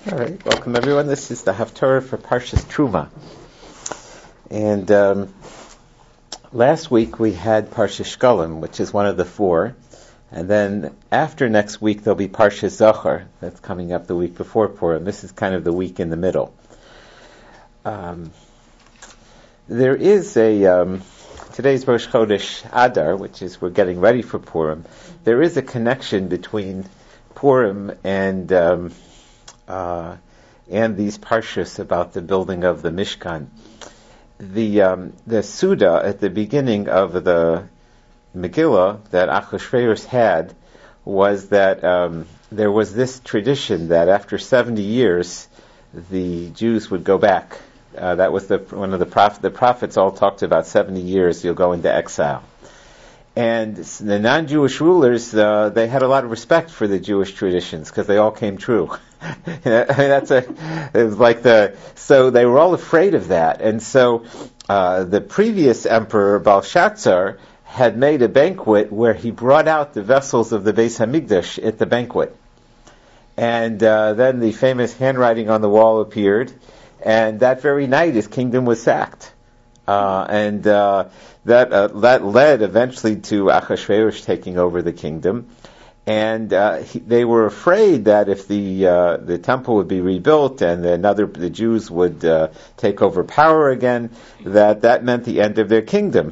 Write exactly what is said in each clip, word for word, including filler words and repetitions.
All right, welcome everyone. This is the Haftarah for Parshas Truma. And um, last week we had Parshas Shkalim, which is one of the four. And then after next week there'll be Parshas Zachor. That's coming up the week before Purim. This is kind of the week in the middle. Um, there is a... Um, today's Rosh Chodesh Adar, which is we're getting ready for Purim. There is a connection between Purim and... Um, Uh, and these parshas about the building of the Mishkan. The um, the Suda at the beginning of the Megillah that Achashverosh had was that um, there was this tradition that after seventy years the Jews would go back. Uh, that was the one of the prophet, the prophets all talked about seventy years you'll go into exile. And the non-Jewish rulers, uh, they had a lot of respect for the Jewish traditions because they all came true. I mean, that's a, it was like the, so they were all afraid of that. And so, uh, the previous emperor, Belshazzar, had made a banquet where he brought out the vessels of the Beis Hamikdash at the banquet. And, uh, then the famous handwriting on the wall appeared, and that very night his kingdom was sacked. Uh, and, uh, that, uh, that led eventually to Achashverosh taking over the kingdom. And uh, he, they were afraid that if the uh, the temple would be rebuilt and another the Jews would uh, take over power again, that that meant the end of their kingdom.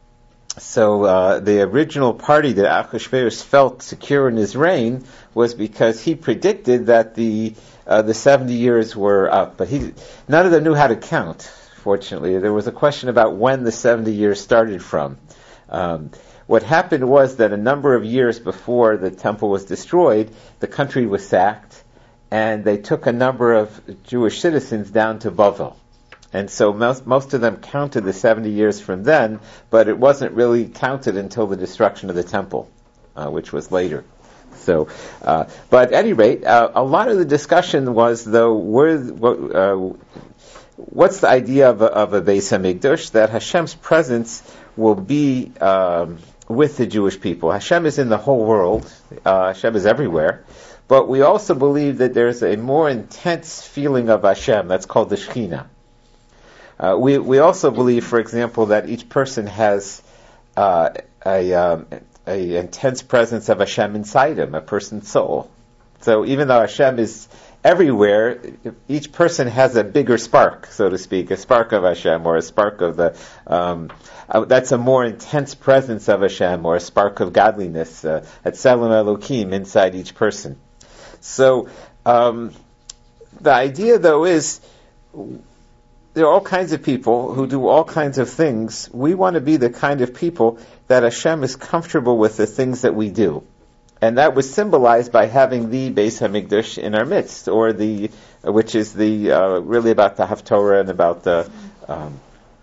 So uh, the original party that Achashverosh felt secure in his reign was because he predicted that the uh, the seventy years were up, but he none of them knew how to count. Fortunately, there was a question about when the seventy years started from. Um, What happened was that a number of years before the temple was destroyed, the country was sacked, and they took a number of Jewish citizens down to Bavel. And so most, most of them counted the seventy years from then, but it wasn't really counted until the destruction of the temple, uh, which was later. So, uh, but at any rate, uh, a lot of the discussion was, though, where, uh, what's the idea of a, of a Beis Hamikdash? That Hashem's presence will be um, with the Jewish people. Hashem is in the whole world. Uh, Hashem is everywhere. But we also believe that there's a more intense feeling of Hashem. That's called the Shekhinah. Uh, we we also believe, for example, that each person has uh, a, um, a intense presence of Hashem inside him, a person's soul. So even though Hashem is everywhere, each person has a bigger spark, so to speak, a spark of Hashem, or a spark of the, um, uh, that's a more intense presence of Hashem, or a spark of godliness, uh, at Tselem Elokim inside each person. So, um, the idea though is, there are all kinds of people who do all kinds of things. We want to be the kind of people that Hashem is comfortable with the things that we do. And that was symbolized by having the Beis Hamikdash in our midst, or the, which is the uh, really about the Haftorah and about the. Um,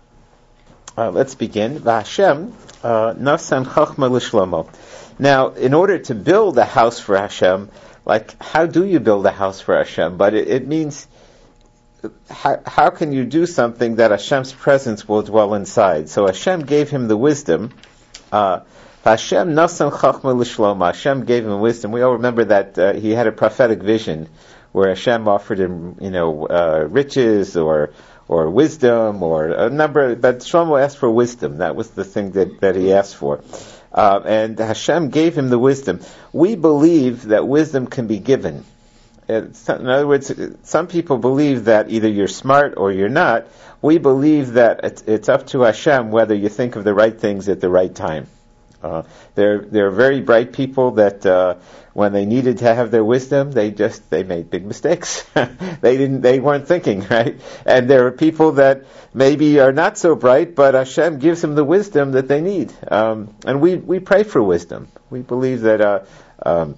uh, let's begin. V'Hashem nafsan chachma l'shlomo. Now, in order to build a house for Hashem, like how do you build a house for Hashem? But it, it means how, how can you do something that Hashem's presence will dwell inside? So Hashem gave him the wisdom. Uh, Hashem nasan chachma l'shlomo. Hashem gave him wisdom. We all remember that uh, he had a prophetic vision where Hashem offered him, you know, uh, riches or or wisdom or a number. But Shlomo asked for wisdom. That was the thing that, that he asked for. Uh, and Hashem gave him the wisdom. We believe that wisdom can be given. It's, in other words, some people believe that either you're smart or you're not. We believe that it's, it's up to Hashem whether you think of the right things at the right time. Uh, they're they're very bright people that uh, when they needed to have their wisdom, they just they made big mistakes. they didn't they weren't thinking right. And there are people that maybe are not so bright, but Hashem gives them the wisdom that they need. Um, and we we pray for wisdom. We believe that. Uh, um,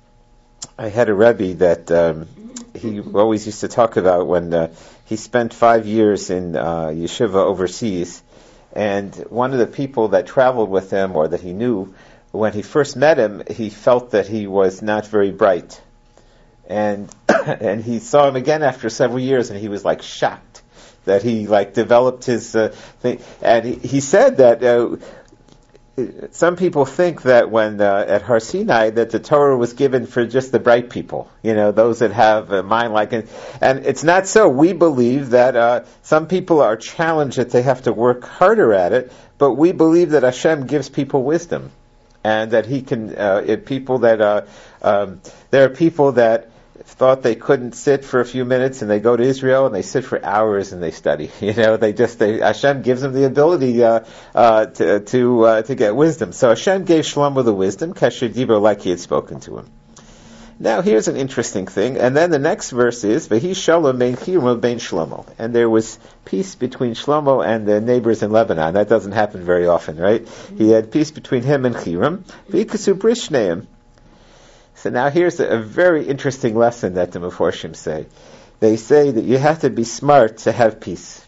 I had a Rebbe that um, he always used to talk about when uh, he spent five years in uh, yeshiva overseas. And one of the people that traveled with him, or that he knew, when he first met him, he felt that he was not very bright. And and he saw him again after several years, and he was like shocked that he like developed his uh, thing. And he, he said that uh, some people think that when uh, at Har Sinai that the Torah was given for just the bright people, you know, those that have a mind like it. And it's not so. We believe that uh, some people are challenged that they have to work harder at it, but we believe that Hashem gives people wisdom, and that He can. Uh, if people that uh, um, there are people that thought they couldn't sit for a few minutes, and they go to Israel and they sit for hours and they study. You know, they just they, Hashem gives them the ability uh, uh, to to uh, to get wisdom. So Hashem gave Shlomo the wisdom, Kesher Dibro, like He had spoken to him. Now here's an interesting thing, and then the next verse is V'hi Shalom bein Hiram bein Shlomo, and there was peace between Shlomo and the neighbors in Lebanon. That doesn't happen very often, right? He had peace between him and Hiram. V'ikasu bris shneim. So now here's a, a very interesting lesson that the Meforshim say. They say that you have to be smart to have peace.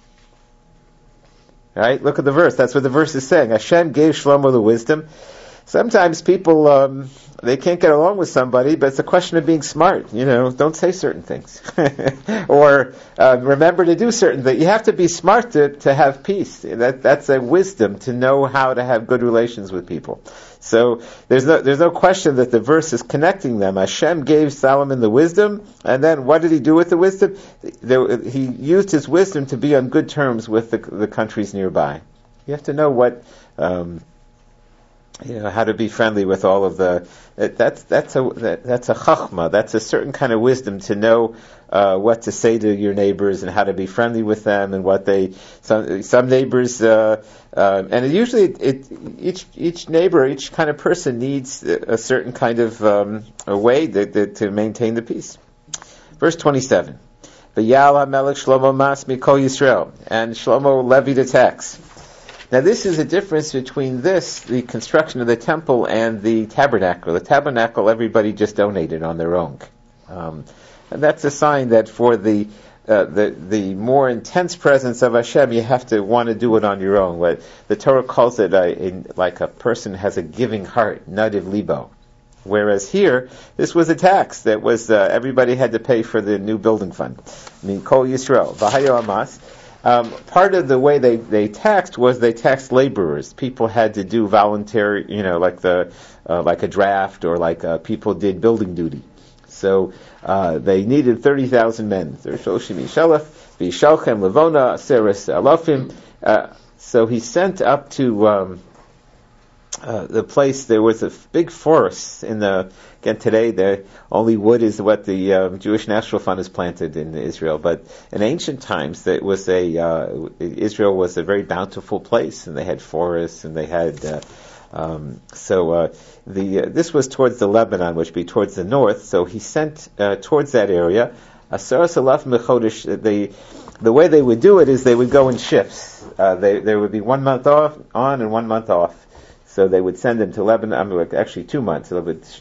Right? Look at the verse. That's what the verse is saying. Hashem gave Shlomo the wisdom. Sometimes people, um, they can't get along with somebody, but it's a question of being smart. You know, don't say certain things. or uh, remember to do certain things. You have to be smart to, to have peace. That, that's a wisdom, to know how to have good relations with people. So there's no there's no question that the verse is connecting them. Hashem gave Solomon the wisdom, and then what did he do with the wisdom? There, he used his wisdom to be on good terms with the, the countries nearby. You have to know what, um, you know, how to be friendly with all of the. That's that's a that, that's a chachma. That's a certain kind of wisdom to know uh, what to say to your neighbors and how to be friendly with them, and what they some some neighbors. Uh, Uh, and it usually, it, it, each each neighbor, each kind of person needs a certain kind of um, a way that, that, to maintain the peace. Verse twenty-seven. V'yal HaMelech Shlomo mas mikol Yisrael. And Shlomo levied a tax. Now this is a difference between this, the construction of the temple, and the tabernacle. The tabernacle, everybody just donated on their own. Um, and that's a sign that for the Uh, the the more intense presence of Hashem, you have to want to do it on your own. What the Torah calls it a, a, like a person has a giving heart, nadiv libo. Whereas here, this was a tax that was uh, everybody had to pay for the new building fund. I mean, Kol Yisrael, V'hayo Amas. Um, part of the way they, they taxed was they taxed laborers. People had to do voluntary, you know, like the uh, like a draft, or like uh, people did building duty. So uh, they needed thirty thousand men. So he sent up to um, uh, the place. There was a big forest in the. Again, today the only wood is what the um, Jewish National Fund has planted in Israel. But in ancient times, that was a uh, Israel was a very bountiful place, and they had forests, and they had. Uh, Um, so uh, the uh, this was towards the Lebanon, which would be towards the north. So he sent uh, towards that area. Asaras alaf mechodesh. The the way they would do it is they would go in shifts. Uh, they there would be one month off on and one month off. So they would send them to Lebanon. I mean, actually two months.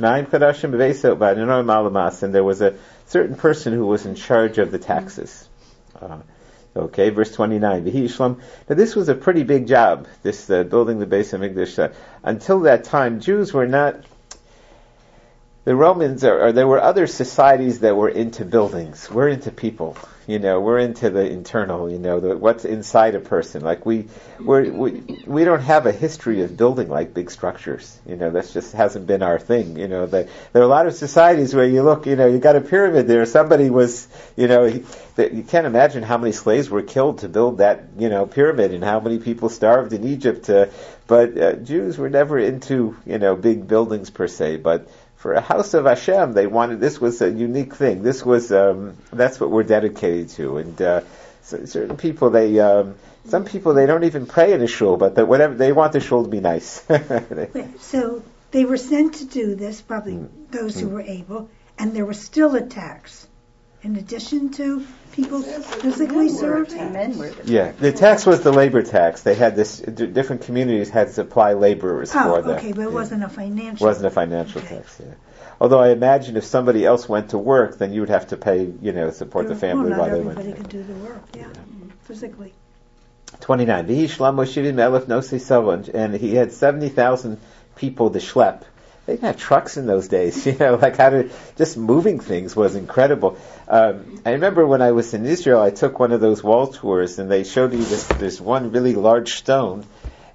And there was a certain person who was in charge of the taxes. Uh, Okay, verse twenty-nine. Now this was a pretty big job, this uh, building the Beis HaMikdash. Uh, until that time, Jews were not, the Romans, or, or there were other societies that were into buildings. We're into people, you know, we're into the internal, you know, the, what's inside a person. Like we, we're, we, we don't have a history of building like big structures, you know, that's just hasn't been our thing, you know. The, there are a lot of societies where you look, you know, you got a pyramid there, somebody was, you know, he, the, you can't imagine how many slaves were killed to build that, you know, pyramid, and how many people starved in Egypt. Uh, but uh, Jews were never into, you know, big buildings per se, but for a house of Hashem, they wanted, this was a unique thing. This was, um, that's what we're dedicated to. And, uh, so certain people, they, um, some people, they don't even pray in a shul, but the, whatever, they want the shul to be nice. Wait, so they were sent to do this, probably mm. those who mm. were able, and there was still a tax. In addition to people physically served? Yeah, the tax was the labor tax. They had this, d- different communities had to supply laborers oh, for them. okay, but it yeah. wasn't a financial. It wasn't a financial okay. tax, yeah. Although I imagine if somebody else went to work, then you would have to pay, you know, support there, the family well, while they went. Not everybody could do the work, yeah, yeah. physically. twenty-nine. V'hi Shlomo shivim elef nosei savon, and he had seventy thousand people to schlep. They didn't have trucks in those days, you know, like how to, just moving things was incredible. Um, I remember when I was in Israel, I took one of those wall tours, and they showed you this, this one really large stone,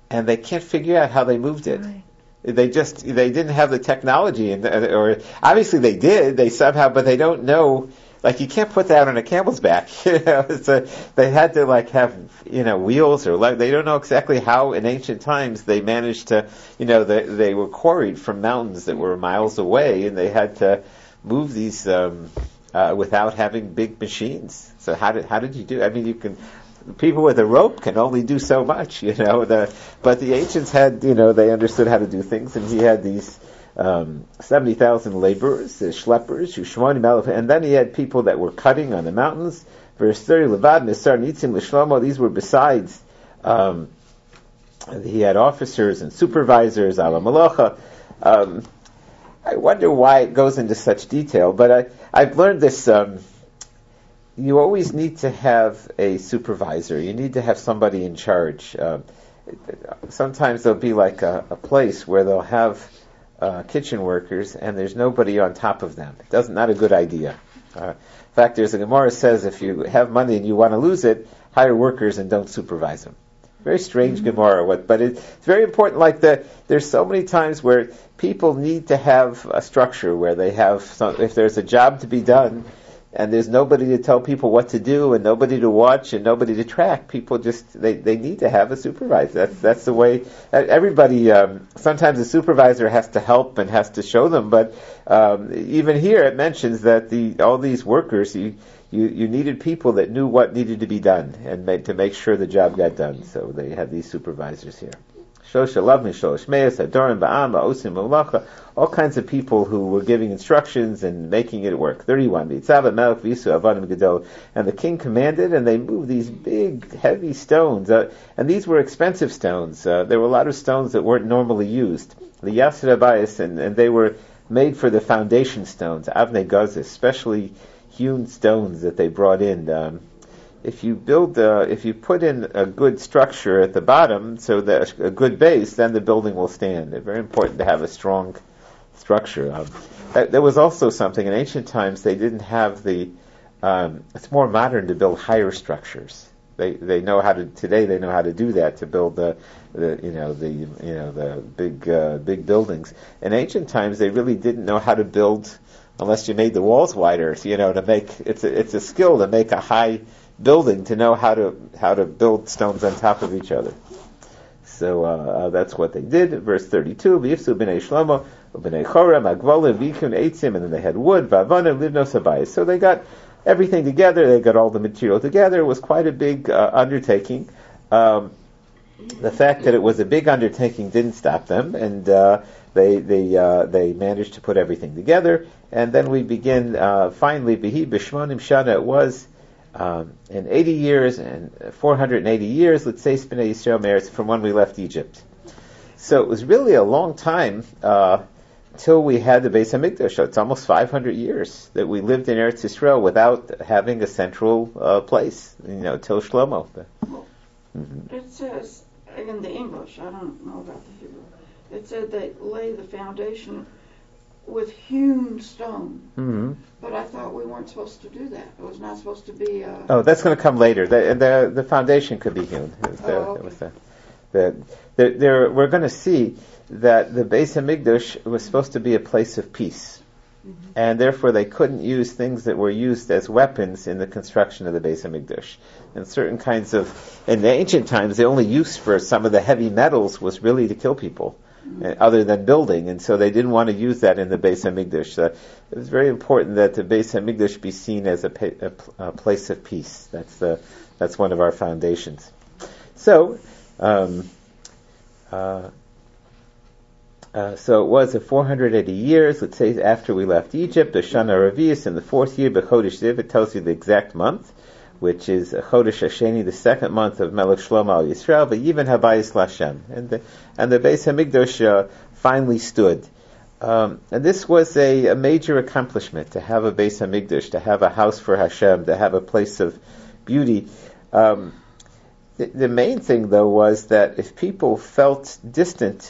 and they can't figure out how they moved it. Right. They just, they didn't have the technology, and or obviously they did, they somehow, but they don't know, like you can't put that on a camel's back. You know, it's a, they had to like have, you know, wheels or like, they don't know exactly how in ancient times they managed to, you know, they, they were quarried from mountains that were miles away, and they had to move these, um, uh, without having big machines. So how did, how did you do, I mean, you can, people with a rope can only do so much, you know. The, but the ancients had, you know, they understood how to do things, and he had these um, seventy thousand laborers, the schleppers, and then he had people that were cutting on the mountains. Verse thirty, Levad, Nisar, Nitzim, L'Shlomo, these were besides, um, he had officers and supervisors, Ala Malacha. Um, I wonder why it goes into such detail, but I, I've learned this, um, you always need to have a supervisor. You need to have somebody in charge. Uh, sometimes there'll be like a, a place where they'll have uh, kitchen workers, and there's nobody on top of them. It doesn't not a good idea. Uh, in fact, there's a Gemara says if you have money and you want to lose it, hire workers and don't supervise them. Very strange mm-hmm. Gemara, what, but it, it's very important. Like the, there's so many times where people need to have a structure where they have some, if there's a job to be done, and there's nobody to tell people what to do, and nobody to watch, and nobody to track. People just, they, they need to have a supervisor. That's that's the way, everybody, um, sometimes the supervisor has to help and has to show them, but um, even here it mentions that the all these workers, you, you, you needed people that knew what needed to be done, and made, to make sure the job got done. So they had these supervisors here. Shosha, love me, Shosha, Meis, Hadorim, Ba'am, Ba'osim, Malacha, all kinds of people who were giving instructions and making it work. thirty-one, B'itzav, Melech, V'yisu, Avadim, Gedol, and the king commanded, and they moved these big, heavy stones, uh, and these were expensive stones. Uh, there were a lot of stones that weren't normally used. The Yasir Abayis, and, and they were made for the foundation stones, Avnei Gazis, specially hewn stones that they brought in. Um, If you build, uh, if you put in a good structure at the bottom, so that a good base, then the building will stand. It's very important to have a strong structure. Um, there was also something in ancient times they didn't have the. Um, it's more modern to build higher structures. They they know how to today. They know how to do that to build the, the you know the you know the big uh, big buildings. In ancient times, they really didn't know how to build unless you made the walls wider. You know, to make it's a, it's a skill to make a high building, to know how to how to build stones on top of each other. So uh, uh, that's what they did. Verse thirty-two: V'yifsu b'nei Shlomo b'nei Chorem agvolim v'ikun eitzim, and then they had wood v'avonim livnos habayis. So they got everything together. They got all the material together. It was quite a big uh, undertaking. Um, the fact that it was a big undertaking didn't stop them, and uh, they they uh, they managed to put everything together. And then we begin uh, finally. B'hi b'shmonim shana. It was. Um, in eighty years and four hundred eighty years, let's say, Bnei Yisrael Meretz, from when we left Egypt. So it was really a long time uh, till we had the Beis Hamikdash. It's almost five hundred years that we lived in Eretz Yisrael without having a central uh, place. You know, till Shlomo. Mm-hmm. It says in the English, I don't know about the Hebrew. It said they lay the foundation with hewn stone. Mm-hmm. But I thought we weren't supposed to do that. It was not supposed to be a... Oh, that's going to come later. The the, the foundation could be hewn. It was the, oh, okay. it was the, the, the, there, we're going to see that the Beis Hamikdash was supposed to be a place of peace. Mm-hmm. And therefore they couldn't use things that were used as weapons in the construction of the Beis Hamikdash. And certain kinds of... In the ancient times, the only use for some of the heavy metals was really to kill people, other than building, and so they didn't want to use that in the Beis Hamikdash. Uh, it was very important that the Beis Hamikdash be seen as a, pa- a, a place of peace. That's the that's one of our foundations. So, um, uh, uh, so it was a four hundred eighty years. Let's say after we left Egypt, the Shana Ravius in the fourth year, B'Chodesh Ziv. It tells you the exact month, which is Chodesh Hasheni, the second month of Melech Shlomo al Yisrael, V'yiven habayis l'Hashem, and the and the Beis Hamikdash uh, finally stood. Um, and this was a, a major accomplishment, to have a Beis Hamikdash, to have a house for Hashem, to have a place of beauty. Um, the, the main thing, though, was that if people felt distant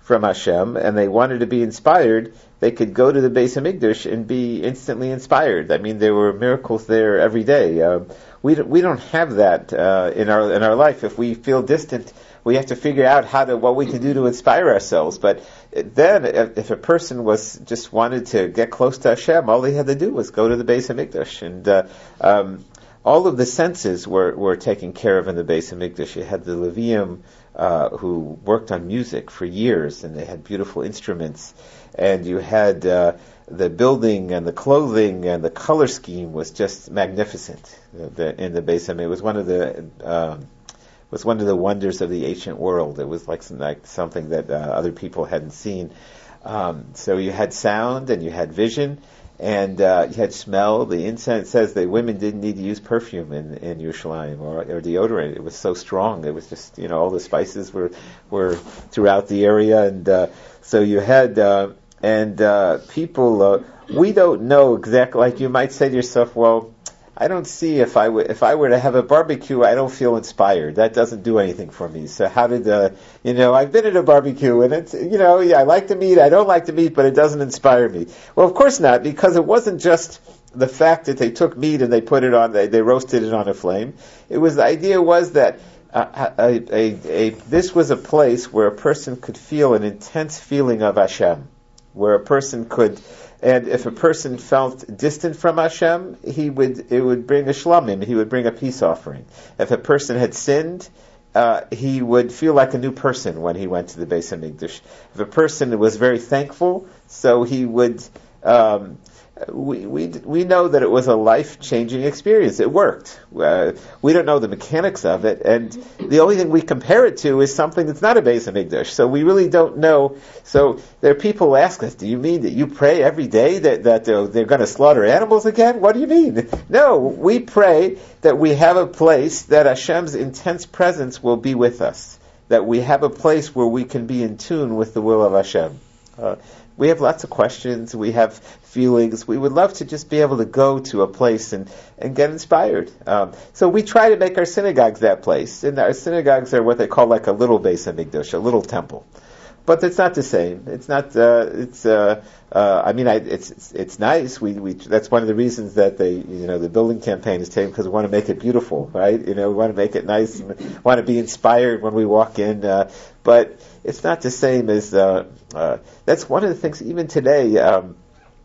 from Hashem and they wanted to be inspired, they could go to the Beis Hamikdash and be instantly inspired. I mean, there were miracles there every day. Uh, we don't, we don't have that uh, in our in our life. If we feel distant, we have to figure out how to what we can do to inspire ourselves. But then, if, if a person was just wanted to get close to Hashem, all they had to do was go to the Beis Hamikdash, and uh, um, all of the senses were were taken care of in the Beis Hamikdash. You had the Levium uh, who worked on music for years, and they had beautiful instruments, and you had uh, the building and the clothing and the color scheme was just magnificent. The, in the Beis Hamikdash, it was one of the um, was one of the wonders of the ancient world. It was like, some, like something that uh, other people hadn't seen. Um, so you had sound and you had vision and uh, you had smell. The incense says that women didn't need to use perfume in, in Yerushalayim or, or deodorant. It was so strong. It was just, you know, all the spices were were throughout the area, and uh, so you had uh, and uh, people. Uh, we don't know exactly. Like you might say to yourself, well, I don't see if I w- if I were to have a barbecue, I don't feel inspired. That doesn't do anything for me. So how did uh, you know? I've been at a barbecue, and it's you know, yeah, I like the meat, I don't like the meat, but it doesn't inspire me. Well, of course not, because it wasn't just the fact that they took meat and they put it on, they, they roasted it on a flame. It was the idea was that uh, a, a, a, this was a place where a person could feel an intense feeling of Hashem, where a person could. And if a person felt distant from Hashem, he would it would bring a shlamim, he would bring a peace offering. If a person had sinned, uh, he would feel like a new person when he went to the Beis Hamikdash. If a person was very thankful, so he would. Um, we we we know that it was a life-changing experience. It worked. Uh, we don't know the mechanics of it, and the only thing we compare it to is something that's not a Beis Hamikdash. So we really don't know. So there are people who ask us, "Do you mean that you pray every day that that uh, they're going to slaughter animals again? What do you mean?" No, we pray that we have a place that Hashem's intense presence will be with us. That we have a place where we can be in tune with the will of Hashem. Uh, we have lots of questions. We have feelings. We would love to just be able to go to a place and, and get inspired. Um, so we try to make our synagogues that place. And our synagogues are what they call like a little Beis Hamikdash, a little temple. But it's not the same. It's not. Uh, it's. Uh, uh, I mean, I, it's, it's it's nice. We we. That's one of the reasons that they, you know, the building campaign is taken because we want to make it beautiful, right? You know, we want to make it nice. We want to be inspired when we walk in. Uh, but it's not the same as. Uh, uh, that's one of the things. Even today, um,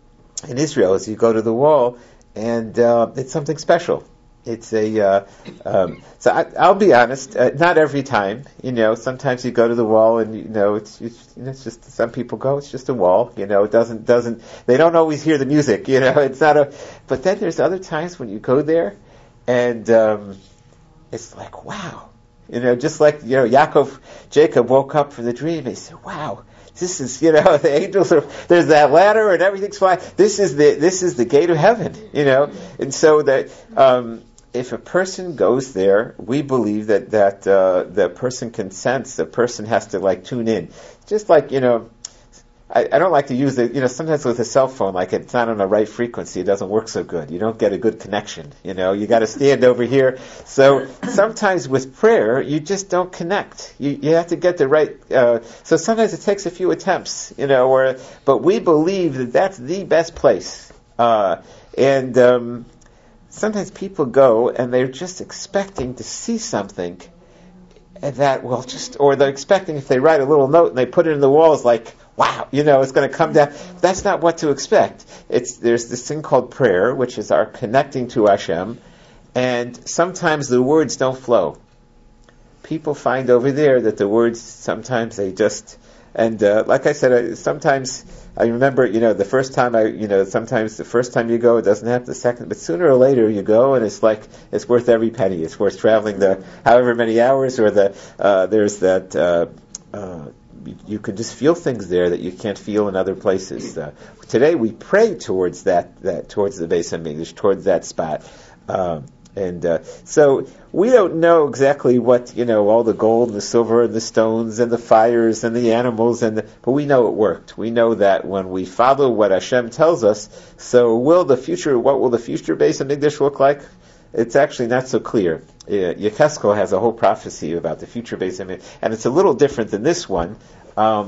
in Israel, as you go to the wall, and uh, it's something special. It's a, uh, um, so I, I'll be honest, uh, not every time, you know, sometimes you go to the wall and, you know, it's, it's, you know, it's just, some people go, it's just a wall, you know, it doesn't, doesn't, they don't always hear the music, you know, it's not a, but then there's other times when you go there and, um, it's like, wow, you know, just like, you know, Yaakov, Jacob woke up from the dream, he said, wow. This is, you know, the angels are, there's that ladder and everything's fine. This is the, this is the gate of heaven, you know, and so that, um, if a person goes there, we believe that that uh, the person can sense. The person has to like tune in, just like you know. I, I don't like to use it. You know, sometimes with a cell phone, like it's not on the right frequency, it doesn't work so good. You don't get a good connection. You know, you got to stand over here. So sometimes with prayer, you just don't connect. You you have to get the right. Uh, so sometimes it takes a few attempts. You know, or but we believe that that's the best place. Uh, and um, Sometimes people go and they're just expecting to see something that will just, or they're expecting if they write a little note and they put it in the walls like, wow, you know, it's going to come down. That's not what to expect. It's, there's this thing called prayer, which is our connecting to Hashem, and sometimes the words don't flow. People find over there that the words, sometimes they just, and uh, like I said, I, sometimes I remember, you know, the first time I, you know, sometimes the first time you go, it doesn't happen the second, but sooner or later you go, and it's like, it's worth every penny. It's worth traveling the however many hours, or the, uh, there's that, uh, uh, you, you can just feel things there that you can't feel in other places. Uh, today we pray towards that, that, towards the Beis Hamikdash, towards that spot. Um, And uh, so we don't know exactly what, you know, all the gold and the silver and the stones and the fires and the animals, and the, but we know it worked. We know that when we follow what Hashem tells us, so will the future, what will the future Beis Hamikdash look like? It's actually not so clear. Uh, Yechezkel has a whole prophecy about the future Beis Hamikdash, and it's a little different than this one. Um,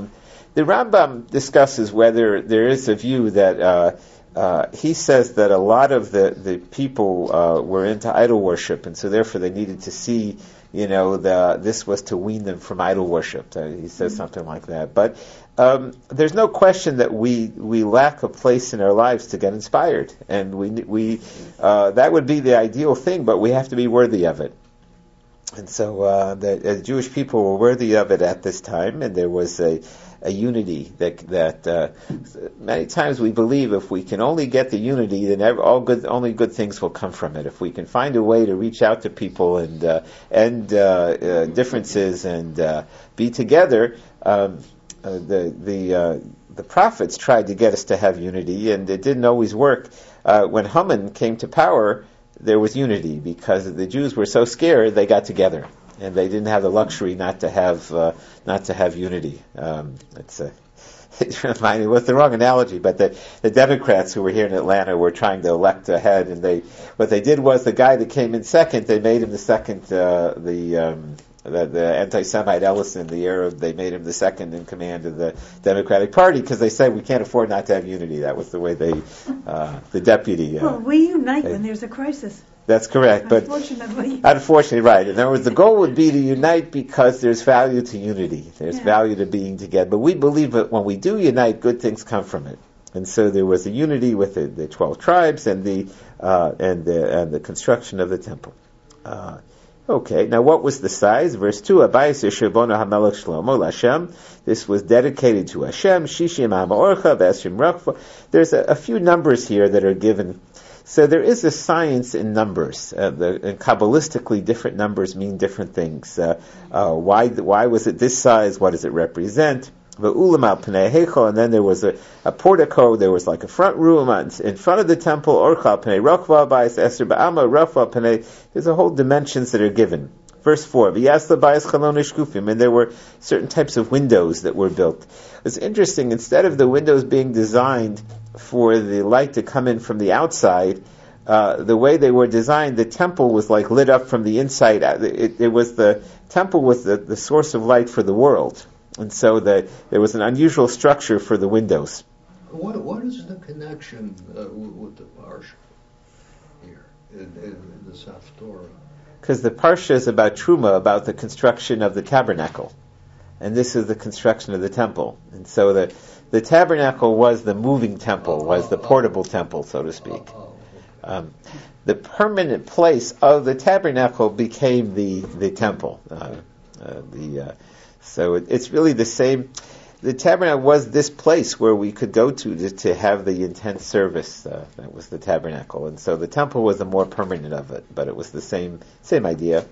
the Rambam discusses whether there is a view that uh, uh, he says that a lot of the the people uh, were into idol worship, and so therefore they needed to see, you know, the this was to wean them from idol worship. Uh, he says mm-hmm. something like that, but. Um, there's no question that we, we lack a place in our lives to get inspired, and we we uh, that would be the ideal thing, but we have to be worthy of it. And so uh, the, the Jewish people were worthy of it at this time, and there was a, a unity that that uh, many times we believe if we can only get the unity, then every, all good only good things will come from it. If we can find a way to reach out to people and uh, end uh, uh, differences and uh, be together. Um, Uh, the the uh, the prophets tried to get us to have unity, and it didn't always work. Uh, when Haman came to power, there was unity because the Jews were so scared they got together, and they didn't have the luxury not to have uh, not to have unity. Um, it's a it reminded me, it was the wrong analogy, but the the Democrats who were here in Atlanta were trying to elect a head, and they what they did was the guy that came in second, they made him the second uh, the. Um, The, the anti-Semite Ellison, the Arab, they made him the second in command of the Democratic Party because they said we can't afford not to have unity. That was the way they, uh, the deputy. Uh, well, we unite they, when there's a crisis. That's correct, but unfortunately, unfortunately, right. In other words, the goal would be to unite because there's value to unity. There's yeah. value to being together. But we believe that when we do unite, good things come from it. And so there was a unity with the, the twelve tribes and the uh, and the and the construction of the temple. Uh, Okay, now what was the size? Verse two, Abayis Yeshebono HaMelech Shlomo L'Hashem. This was dedicated to Hashem. Shishim Ha'ma'orcha V'Eshim Rachva. There's a, a few numbers here that are given. So there is a science in numbers. Uh, the, and Kabbalistically, different numbers mean different things. Uh, uh, why why was it this size? What does it represent? And then there was a, a portico, there was like a front room in front of the temple, there's a whole dimensions that are given. Verse four, and there were certain types of windows that were built. It's interesting, instead of the windows being designed for the light to come in from the outside, uh, the way they were designed, the temple was like lit up from the inside. It, it was the temple was the, the source of light for the world. And so the, there was an unusual structure for the windows. What, what is the connection uh, with, with the Parsha here in, in, in the Haftorah? Because the Parsha is about Truma, about the construction of the tabernacle. And this is the construction of the temple. And so the, the tabernacle was the moving temple, was the portable temple, so to speak. Um, the permanent place of the tabernacle became the, the temple. Uh, uh, the uh, So it, it's really the same. The tabernacle was this place where we could go to to, to have the intense service. Uh, that was the tabernacle, and so the temple was the more permanent of it. But it was the same same idea.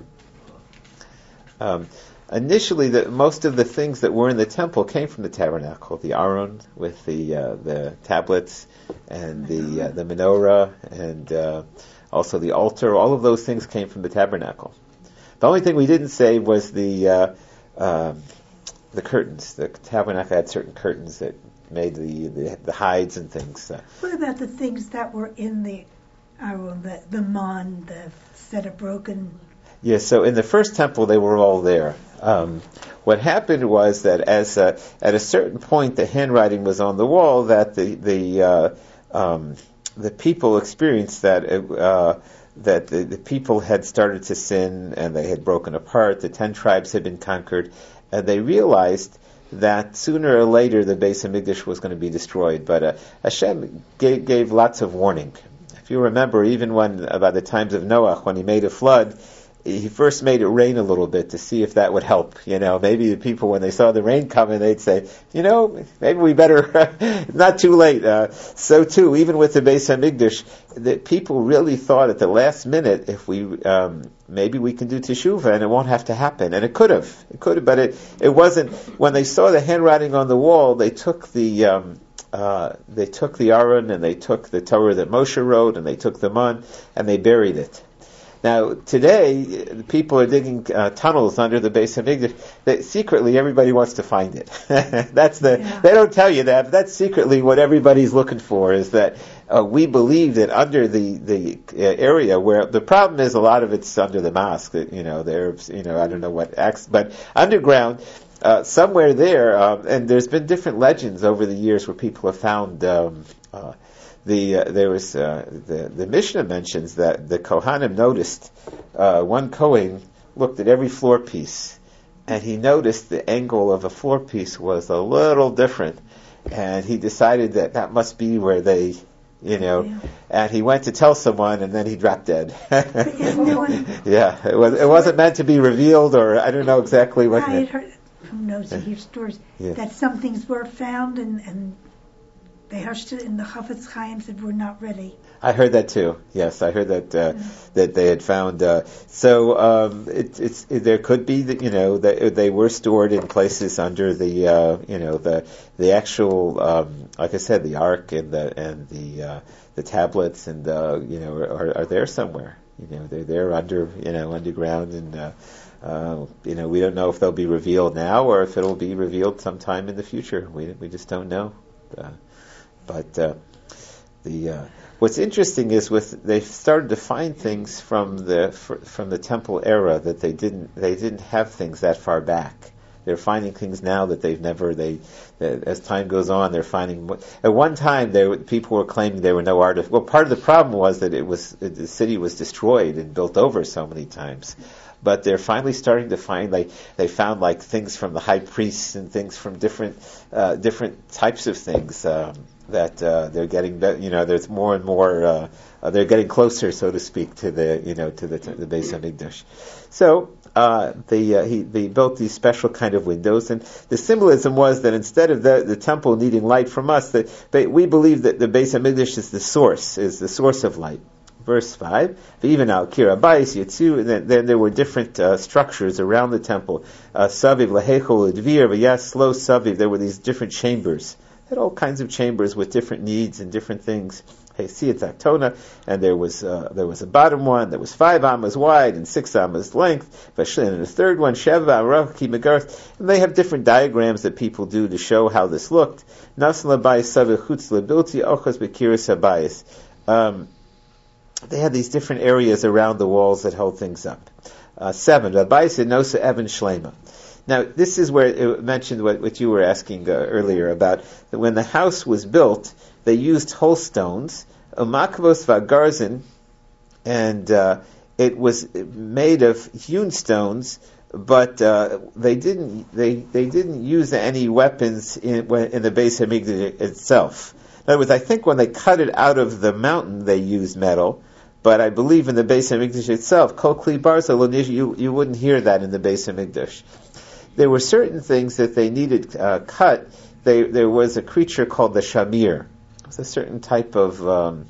Um, initially, the, most of the things that were in the temple came from the tabernacle: the Aron with the uh, the tablets, and the uh, the menorah, and uh, also the altar. All of those things came from the tabernacle. The only thing we didn't say was the uh, Um, the curtains. The tabernacle had certain curtains that made the the, the hides and things. Uh, what about the things that were in the Aron, the, the man, the set of broken? Yeah, so in the first temple they were all there. Um, what happened was that as uh, at a certain point the handwriting was on the wall that the the uh, um, the people experienced that. It, uh, that the, the people had started to sin and they had broken apart, the ten tribes had been conquered, and they realized that sooner or later the Beis HaMikdash was going to be destroyed. But uh, Hashem gave, gave lots of warning. If you remember, even when, about the times of Noah, when he made a flood, he first made it rain a little bit to see if that would help. You know, maybe the people, when they saw the rain coming, they'd say, you know, maybe we better, not too late. Uh, so too, even with the Beis HaMikdash, the people really thought at the last minute, if we, um, maybe we can do teshuvah and it won't have to happen. And it could have. It could have, but it, it wasn't. When they saw the handwriting on the wall, they took the, um, uh, they took the Aron and they took the Torah that Moshe wrote and they took the Man and they buried it. Now, today, people are digging uh, tunnels under the Beis HaMikdash. That secretly, everybody wants to find it. That's the. Yeah. They don't tell you that, but that's secretly what everybody's looking for. Is that uh, we believe that under the the uh, area where the problem is, a lot of it's under the mosque. That, you know, the Arabs. You know, I don't know what acts, but underground. uh, somewhere there, um, and there's been different legends over the years where people have found um, uh, the uh, there was uh, the the Mishnah mentions that the Kohanim noticed uh, one Kohen looked at every floor piece, and he noticed the angle of a floor piece was a little different, and he decided that that must be where they, you know, yeah. and he went to tell someone, and then he dropped dead. yeah, it was it wasn't meant to be revealed, or I don't know exactly what. I had heard from those who hear stories yeah. that some things were found and, and they hushed it in the Chafetz Chaim said we're not ready. I heard that too. Yes, I heard that uh, yeah. that they had found. Uh, so um, it, it's it, there could be that you know that they were stored in places under the uh, you know the the actual um, like I said the Ark and the and the uh, the tablets and uh, you know are, are there somewhere. You know they're there under you know underground and uh, uh, you know we don't know if they'll be revealed now or if it'll be revealed sometime in the future. We we just don't know. Uh, but uh, the uh, What's interesting is with they've started to find things from the from the temple era that they didn't they didn't have things that far back. They're finding things now that they've never they that as time goes on they're finding at one time there people were claiming there were no artifacts. Well, part of the problem was that it was the city was destroyed and built over so many times. But they're finally starting to find like they found like things from the high priests and things from different uh, different types of things. Um, that uh, they're getting, be- you know, there's more and more, uh, uh, they're getting closer, so to speak, to the, you know, to the to the Beis Hamikdash. So uh, they uh, he they built these special kind of windows, and the symbolism was that instead of the, the temple needing light from us, that we believe that the Beis Hamikdash is the source, is the source of light. Verse five, even al kira bayis yitzu, and then, then there were different uh, structures around the temple. Saviv lahechol udvir v'yas lo saviv. There were these different chambers. Had all kinds of chambers with different needs and different things. Hey, see it's Actona, and there was uh, there was a bottom one that was five amas wide and six amas length. And the third one, Sheva Araki Megarth, and they have different diagrams that people do to show how this looked. Nasla bayis savechutz lebilti ochas bekiris habayis. Um They had these different areas around the walls that held things up. Uh, seven, Habayis Nosa Evan Shlema. Now, this is where it mentioned what, what you were asking uh, earlier about that when the house was built, they used whole stones, umakvos vagarzin, and uh, it was made of hewn stones, but uh, they didn't they they didn't use any weapons in, in the Beis Hamikdash itself. In other words, I think when they cut it out of the mountain, they used metal. But I believe in the Beis Hamikdash itself, Kol Kli Barza, you you wouldn't hear that in the Beis Hamikdash. There were certain things that they needed uh, cut. They, there was a creature called the shamir. It was a certain type of, um,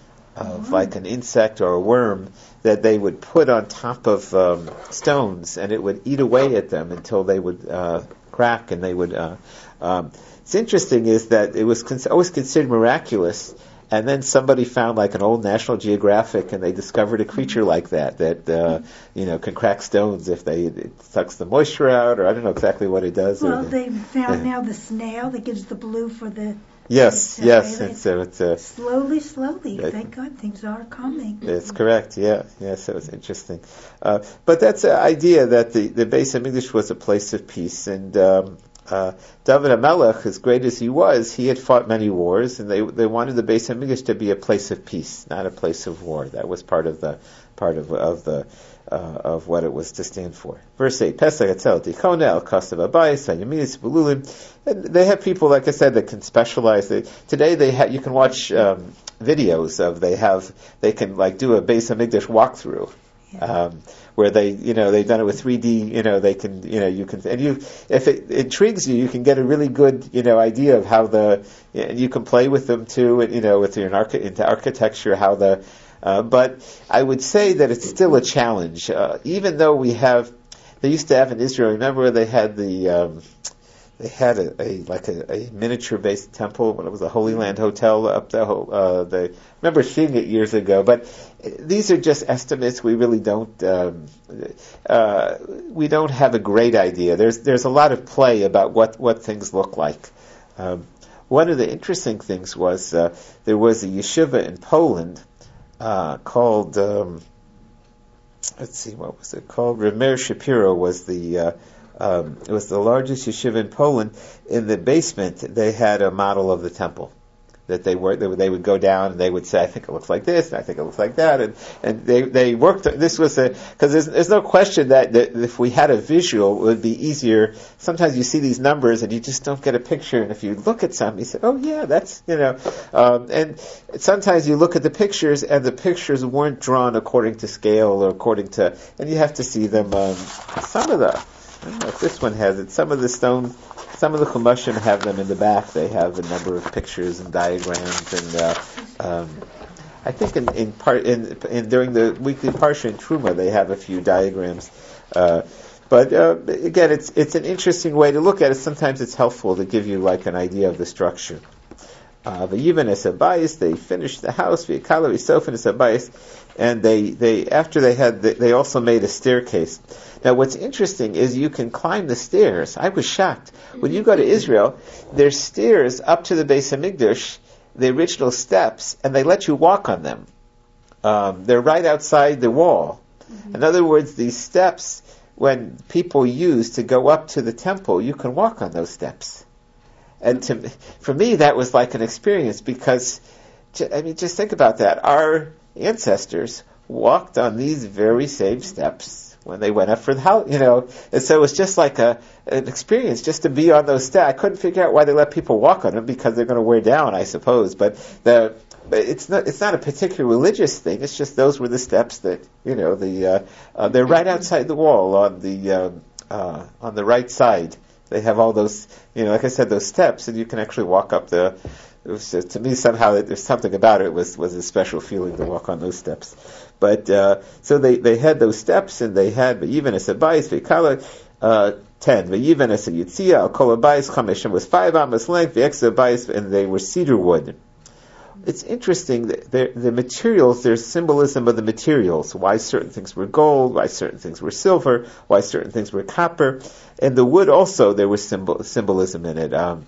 of mm-hmm. like an insect or a worm that they would put on top of um, stones, and it would eat away at them until they would uh, crack, and they would. Uh, um, it's interesting is that it was con- always considered miraculous. And then somebody found like an old National Geographic, and they discovered a creature like that that uh, you know can crack stones if they it sucks the moisture out, or I don't know exactly what it does. Well, or, they found now the snail that gives the blue for the. Yes, yes, it's, uh, it's uh, slowly, slowly. It, thank God, things are coming. It's correct. Yeah, yes, it was interesting. Uh, but that's the idea that the the Beis Hamikdash was a place of peace, and. Um, Uh, David HaMelech, as great as he was, he had fought many wars, and they they wanted the Beis Hamikdash to be a place of peace, not a place of war. That was part of the part of of the uh, of what it was to stand for. Verse eight: Pesach Etzel Tichona El Kastav Abayis Hayaminis Bululim. And they have people, like I said, that can specialize. They, today, they ha- you can watch um, videos of they have they can like do a Beis Hamikdash walkthrough. Yeah. Um, where they, you know, they've done it with three D, you know, they can, you know, you can, and you, if it intrigues you, you can get a really good, you know, idea of how the, and you can play with them too, and, you know, with your archi- into architecture, how the, uh, but I would say that it's still a challenge, uh, even though we have, they used to have in Israel, remember they had the, um, they had a, a like a, a miniature-based temple when it was a Holy Land Hotel up the whole. Uh, they I remember seeing it years ago, but these are just estimates. We really don't um, uh, we don't have a great idea. There's there's a lot of play about what, what things look like. Um, one of the interesting things was uh, there was a yeshiva in Poland uh, called um, let's see what was it called. Rav Meir Shapiro was the uh, um, it was the largest yeshiva in Poland. In the basement, they had a model of the temple that they were. They would, they would go down and they would say, "I think it looks like this, and I think it looks like that," and and they they worked. This was a because there's there's no question that, that if we had a visual, it would be easier. Sometimes you see these numbers and you just don't get a picture, and if you look at some, you say, "Oh yeah, that's you know," um, and sometimes you look at the pictures and the pictures weren't drawn according to scale or according to, and you have to see them. Um, some of the, I don't know if this one has it. Some of the stone. Some of the Chumashim have them in the back. They have a number of pictures and diagrams, and uh, um, I think in, in part in, in during the weekly Parsha in Truma they have a few diagrams. Uh, but uh, again, it's it's an interesting way to look at it. Sometimes it's helpful to give you like an idea of the structure. Uh, the Yivan es Abayis, they finished the house. V'yikala v'sofen es Abayis, and they they after they had the, they also made a staircase. Now, what's interesting is you can climb the stairs. I was shocked. When you go to Israel, there's stairs up to the Beis Hamikdash, the original steps, and they let you walk on them. Um, they're right outside the wall. Mm-hmm. In other words, these steps, when people use to go up to the temple, you can walk on those steps. And to, for me, that was like an experience because, I mean, just think about that. Our ancestors walked on these very same steps when they went up for the house, you know, and so it was just like a an experience just to be on those steps. I couldn't figure out why they let people walk on them because they're going to wear down, I suppose. But the but it's not it's not a particular religious thing. It's just those were the steps that you know the uh, uh, they're right outside the wall on the uh, uh, on the right side. They have all those, you know, like I said, those steps, and you can actually walk up the. It was just, to me somehow there's something about it was was a special feeling to walk on those steps. But uh, so they, they had those steps, and they had even as a bayis v'kala uh, ten, even as a yitzia al kol bayis chameshim was five amos length, the extra bayis, and they were cedar wood. It's interesting that the, the materials. There's symbolism of the materials. Why certain things were gold, why certain things were silver, why certain things were copper, and the wood also there was symbol, symbolism in it. Um,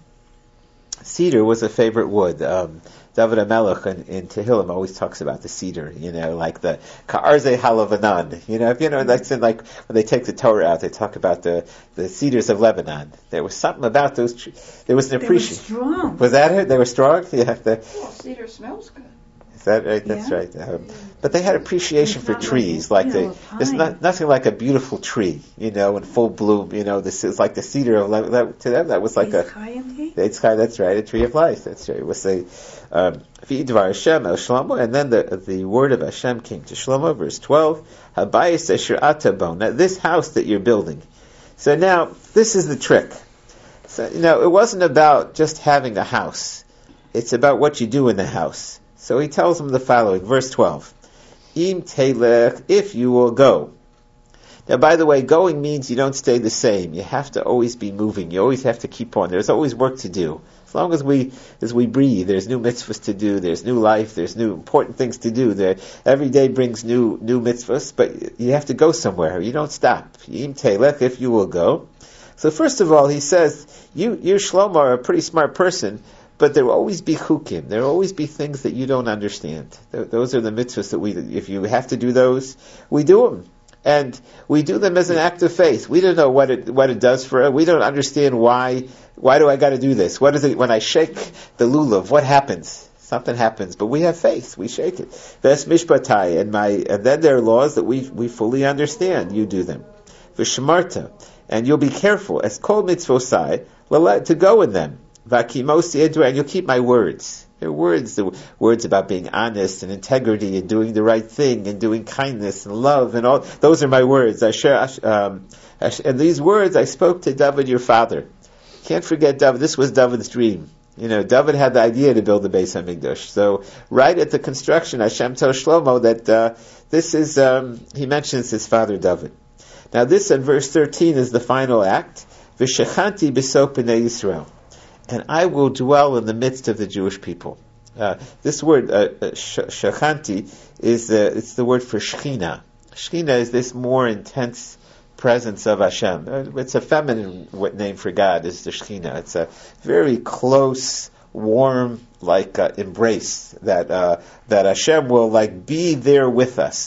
Cedar was a favorite wood. Um, David HaMelech in, in Tehillim always talks about the cedar, you know, like the Ka'arze Halavanan. You know, if you know, that's in like when they take the Torah out, they talk about the, the cedars of Lebanon. There was something about those trees. There was an appreciation. They were strong. Was that it? They were strong? Yeah. The, Well, cedar smells good. Is that right? That's Yeah. right. Um, but they had appreciation It's for not trees. like, Like you they, know, a there's pine. not, nothing like a beautiful tree, you know, in full bloom. You know, this is like the cedar of life. That, to them, that was like a. It's kind. That's right. A tree of life. That's right. It was a. Um, V'idvar Hashem el Shlomo, and then the the word of Hashem came to Shlomo, verse twelve. Habayis asher atabon. Now this house that you're building. So now this is the trick. So you know, it wasn't about just having a house. It's about what you do in the house. So he tells them the following, verse twelve. Im telech, if you will go. Now, by the way, going means you don't stay the same. You have to always be moving. You always have to keep on. There's always work to do. As long as we as we breathe, there's new mitzvahs to do. There's new life. There's new important things to do. There, every day brings new new mitzvahs, but you have to go somewhere. You don't stop. Im telech, if you will go. So first of all, he says, you, you Shlomo, are a pretty smart person, but there will always be chukim. There will always be things that you don't understand. Th- those are the mitzvahs that we, if you have to do those, we do them. And we do them as an act of faith. We don't know what it what it does for us. We don't understand why. Why do I got to do this? What is it when I shake the lulav? What happens? Something happens. But we have faith. We shake it. Ves mishpatai, and my and then there are laws that we we fully understand. You do them. V'shmarta, and you'll be careful as kol mitzvosai to go in them. V'akimosi edra, and you'll keep my words. They're words, the words about being honest and integrity and doing the right thing and doing kindness and love and all. Those are my words. I share, um, and these words I spoke to David, your father. Can't forget David. This was David's dream. You know, David had the idea to build the Beis Hamikdash. So right at the construction, Hashem tells Shlomo that uh, this is. Um, he mentions his father David. Now this in verse thirteen is the final act. V'shechanti b'sok b'nei Yisrael. And I will dwell in the midst of the Jewish people. Uh, this word, uh, shechanti, is the, it's the word for Shechina. Shechina is this more intense presence of Hashem. Uh, it's a feminine name for God, is the Shechina. It's a very close, warm, like uh, embrace that uh, that Hashem will like be there with us.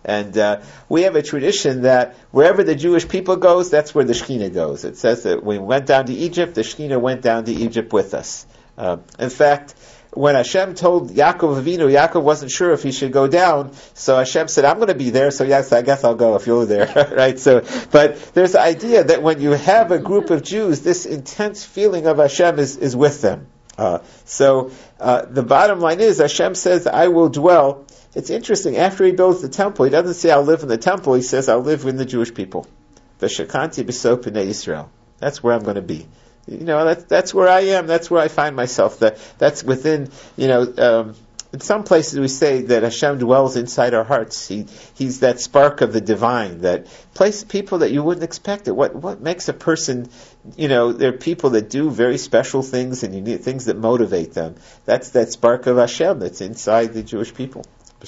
And uh, we have a tradition that wherever the Jewish people goes, that's where the Shekhinah goes. It says that when we went down to Egypt, the Shekhinah went down to Egypt with us. Uh, in fact, when Hashem told Yaakov Avinu, Yaakov wasn't sure if he should go down, so Hashem said, I'm going to be there, so yes, I guess I'll go if you're there, right? So, but there's the idea that when you have a group of Jews, this intense feeling of Hashem is, is with them. Uh, so, uh, the bottom line is, Hashem says, I will dwell. It's interesting, after he builds the temple, he doesn't say, I'll live in the temple, he says, I'll live in the Jewish people. V'shakanti b'so p'nei Yisrael. That's where I'm going to be. You know, that's, that's where I am, that's where I find myself. That, that's within, you know, um, in some places we say that Hashem dwells inside our hearts. He, he's that spark of the divine, that place people that you wouldn't expect it. What, what makes a person, you know, there are people that do very special things and you need things that motivate them. That's that spark of Hashem that's inside the Jewish people.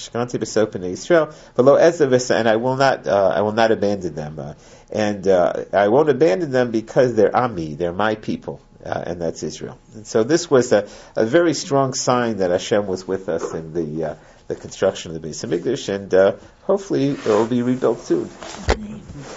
And I will not, uh, I will not abandon them. Uh, and uh, I won't abandon them because they're Ami, they're my people, uh, and that's Israel. And so this was a, a very strong sign that Hashem was with us in the uh, the construction of the Beis Hamikdash, and uh, hopefully it will be rebuilt soon.